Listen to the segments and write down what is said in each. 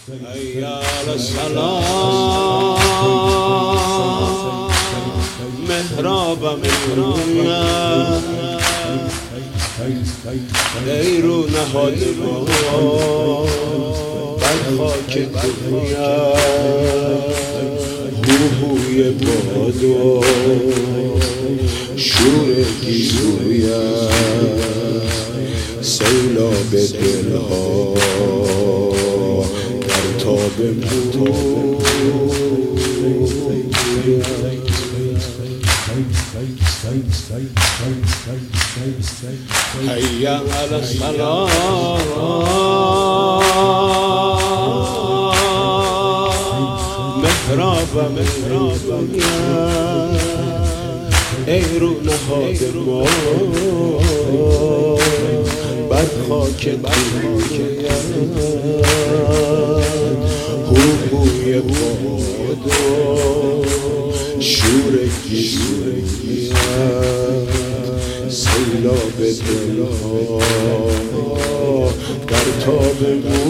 علی السلام محرابم ای رو نهاد ما بر خاک دنیا هوهوی باد و شور گیسویت سیلاب دلها در تاب حی علی الصلاة محراب ای رو نهاد ما بر خاک دنیا هوهوی باد و شور گیسویت سیلاب دلها در تاب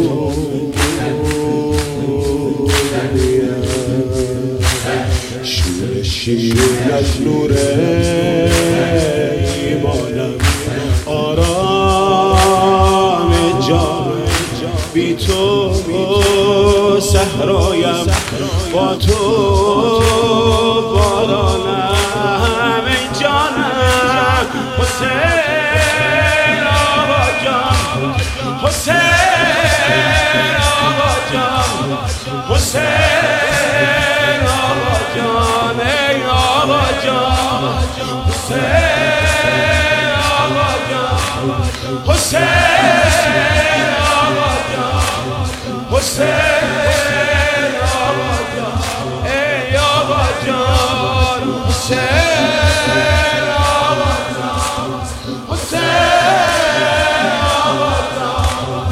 شور شیرین از نور ایمانم آرام جان بی تو صحرایم با تو بارانم ای جانم حسین آقا جان حسین آقا جان حسین آقا جان ای آقا جان حسین آقا جان حسین آقا جان حسین آقا جان ای آقا جان حسین آقا جان حسین آقا جان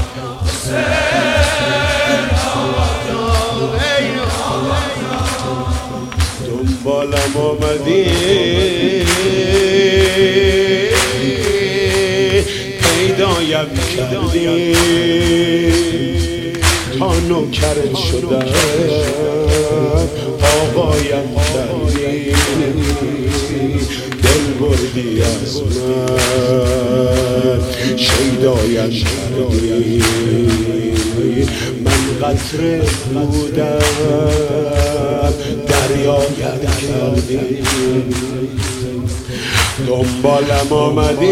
حسین آقا جان ای آقا جان دنبالم آمدی پیدایم کردی تا نوکرت شدم آقایم کردی دل بردی از من شیدایم کردی من قطره بودم دریایم کردی دنبالم آمدی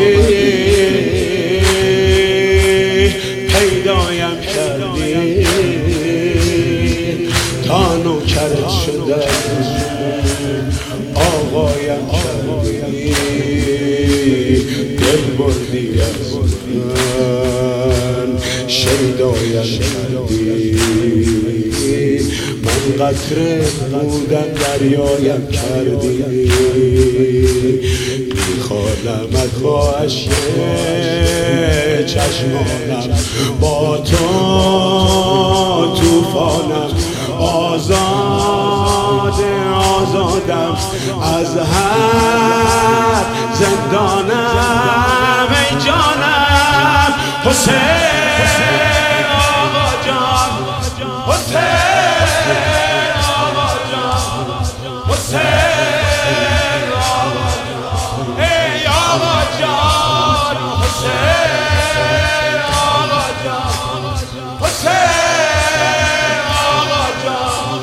پیدایم کردی تا نوکرت شدم آقایم کردی دل بردی از من شیدایم کردی من قطره بودم دریایم کردی میخوانمت با اشک چشمانم با تو توفانم آزادم از هر زندانم ای جانم حسین آقا جان حسین آقا جان حسین آقا جان ای آقا جان حسین آقا جان حسین آقا جان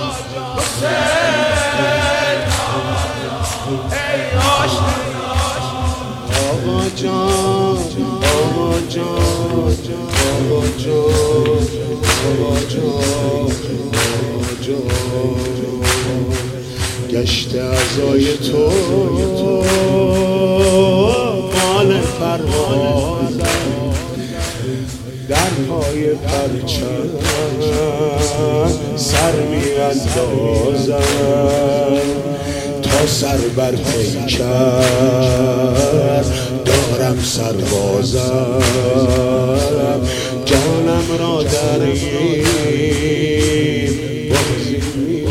حسین آقا جان ای آقا جان آقا جان آقا جان آقا جان گشت عزای تو مال پروازم در پای پرچم سر می اندازم تا سر بر پیکر دارم سربازم جانم را در این بازی می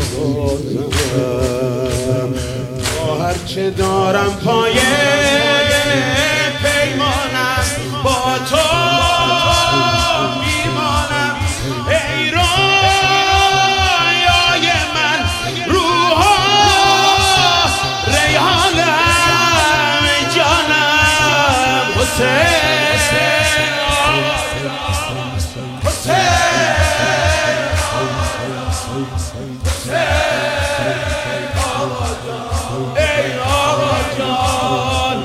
بازم با هرچه دارم پای پیمانم با تو میمانم ای ای آقا جان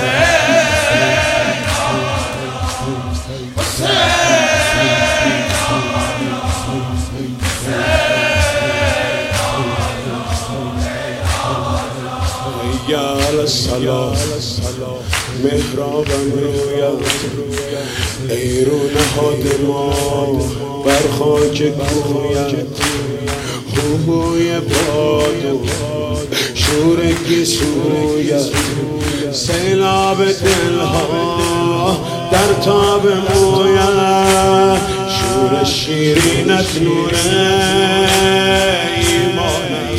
یا سلام محرابم رویت ای رو نهاد ما بر خاک کویت خوبوی باد شور گیسویت سیلاب دلها در تاب مویت شور شیرینت نور ایمانت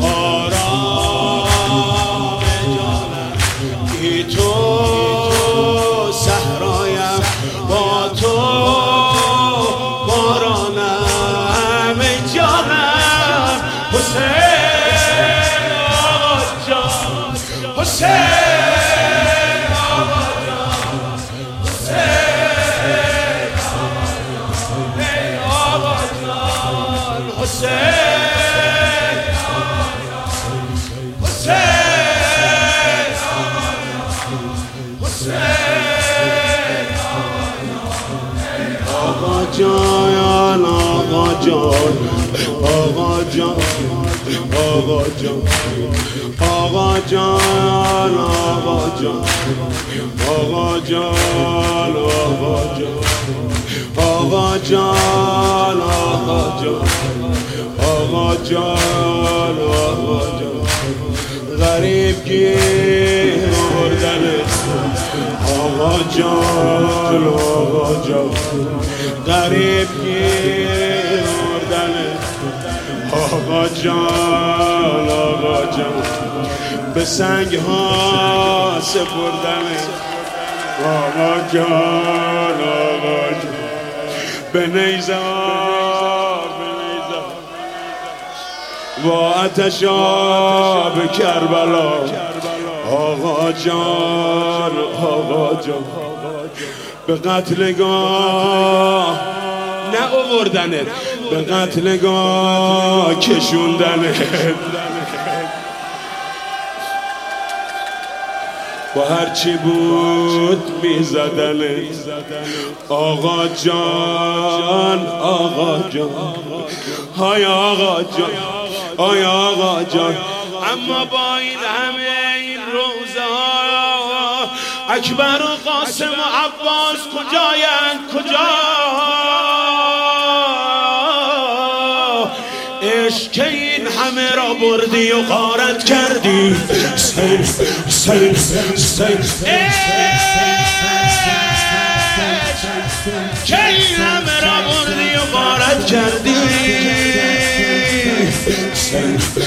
جان آقا جان آقا جان آقا جان آقا جان آقا جان آقا جان آقا جان آقا جان آقا جان آقا جان غریب گیر آوردنت آقا جان آقا جان غریب گیر آوردنت آقا جان آقا جان به سنگ ها سپردنت آقا جان آقا جان به نیزه و آتش آب کربلا آقا جان آقا جان به قتلگاه نه آوردنت به قتلگاه کشوندنت و هرچی بود میزدنت آقا جان آقا جان های آقا جان های آقا جان اما با این همه این روزها اکبر و قاسم و عباس کجایند کجا عشق که این همه را بردی و غارت کردی که این همه را بردی و غارت کردی